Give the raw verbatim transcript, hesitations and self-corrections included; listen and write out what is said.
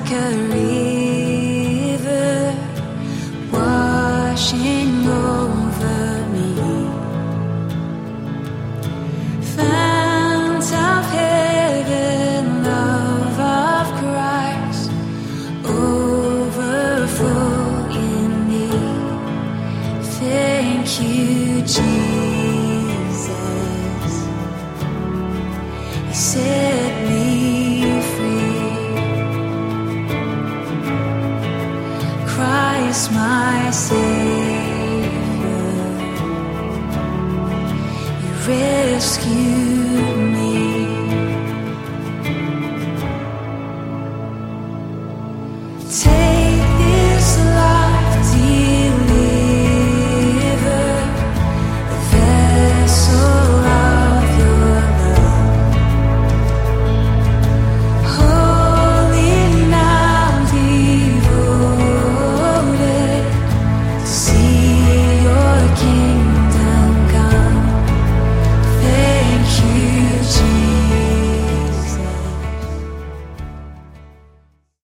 like a river washing over me. Fount of heaven, love of Christ, overflow in me. Thank you, Jesus. He set me free. Christ, my Savior, you rescue